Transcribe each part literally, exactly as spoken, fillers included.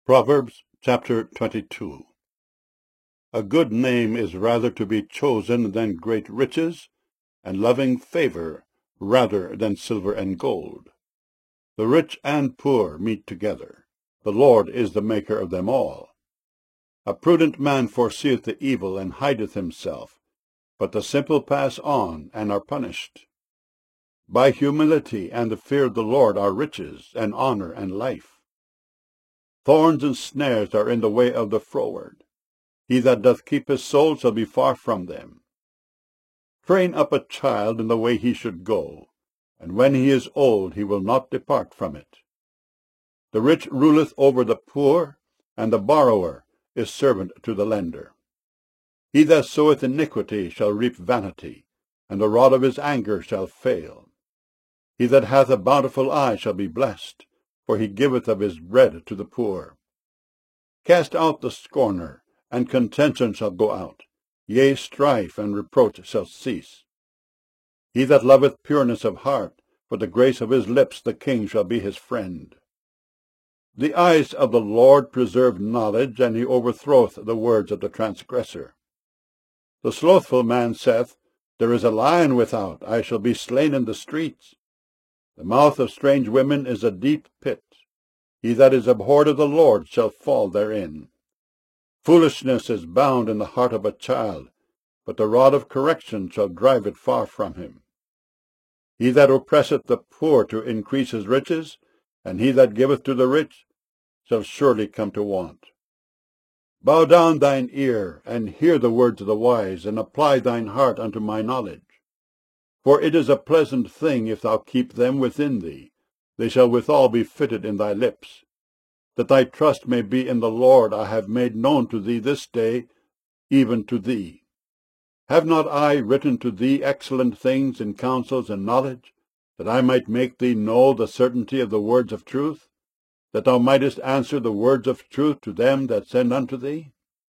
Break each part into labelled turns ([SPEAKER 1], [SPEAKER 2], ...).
[SPEAKER 1] Proverbs chapter twenty-two. A good name is rather to be chosen than great riches, and loving favour rather than silver and gold. The rich and poor meet together. The Lord is the maker of them all. A prudent man foreseeth the evil, and hideth himself, but the simple pass on, and are punished. By humility and the fear of the Lord are riches, and honour, and life. Thorns and snares are in the way of the froward. He that doth keep his soul shall be far from them. Train up a child in the way he should go, and when he is old he will not depart from it. The rich ruleth over the poor, and the borrower is servant to the lender. He that soweth iniquity shall reap vanity, and the rod of his anger shall fail. He that hath a bountiful eye shall be blessed, for he giveth of his bread to the poor. Cast out the scorner, and contention shall go out. Yea, strife and reproach shall cease. He that loveth pureness of heart, for the grace of his lips the king shall be his friend. The eyes of the Lord preserve knowledge, and he overthroweth the words of the transgressor. The slothful man saith, There is a lion without, I shall be slain in the streets. The mouth of strange women is a deep pit. He that is abhorred of the Lord shall fall therein. Foolishness is bound in the heart of a child, but the rod of correction shall drive it far from him. He that oppresseth the poor to increase his riches, and he that giveth to the rich, shall surely come to want. Bow down thine ear, and hear the words of the wise, and apply thine heart unto my knowledge. For it is a pleasant thing if thou keep them within thee. They shall withal be fitted in thy lips. That thy trust may be in the Lord, I have made known to thee this day, even to thee. Have not I written to thee excellent things in counsels and knowledge, that I might make thee know the certainty of the words of truth, that thou mightest answer the words of truth to them that send unto thee?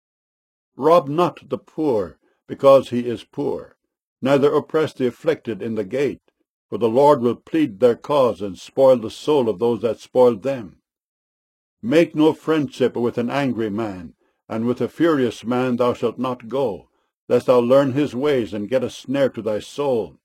[SPEAKER 1] Rob not the poor, because he is poor, neither oppress the afflicted in the gate, for the Lord will plead their cause, and spoil the soul of those that spoiled them. Make no friendship with an angry man, and with a furious man thou shalt not go, lest thou learn his ways, and get a snare to thy soul.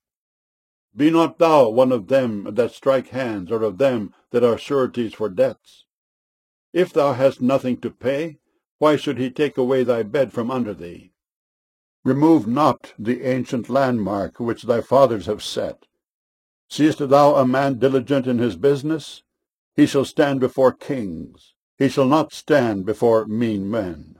[SPEAKER 1] Be not thou one of them that strike hands, or of them that are sureties for debts. If thou hast nothing to pay, why should he take away thy bed from under thee? Remove not the ancient landmark which thy fathers have set. Seest thou a man diligent in his business? He shall stand before kings. He shall not stand before mean men.